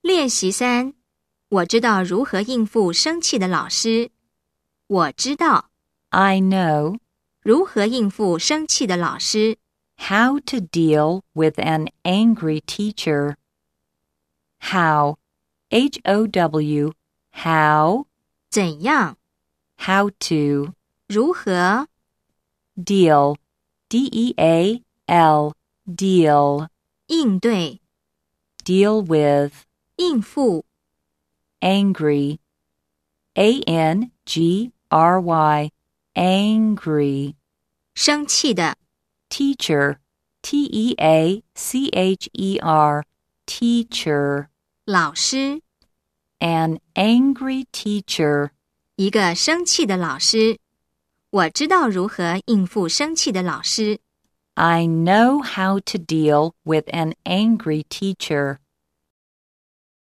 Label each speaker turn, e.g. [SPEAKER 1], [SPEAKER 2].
[SPEAKER 1] 练习3，我知道如何应付生气的老师。我知道
[SPEAKER 2] I know
[SPEAKER 1] 如何应付生气的老师。
[SPEAKER 2] how to deal with an angry teacher. How, H-O-W, how,
[SPEAKER 1] 怎样
[SPEAKER 2] how to,
[SPEAKER 1] 如何
[SPEAKER 2] deal, D-E-A-L, deal,
[SPEAKER 1] 应对
[SPEAKER 2] deal with,
[SPEAKER 1] 应付
[SPEAKER 2] angry, A-N-G-R-Y, angry,
[SPEAKER 1] 生气的
[SPEAKER 2] teacher, T-E-A-C-H-E-R, teacher,
[SPEAKER 1] 老师，
[SPEAKER 2] an angry teacher.
[SPEAKER 1] 一个生气的老师。我知道如何应付生气的老师。
[SPEAKER 2] I know how to deal with an angry teacher.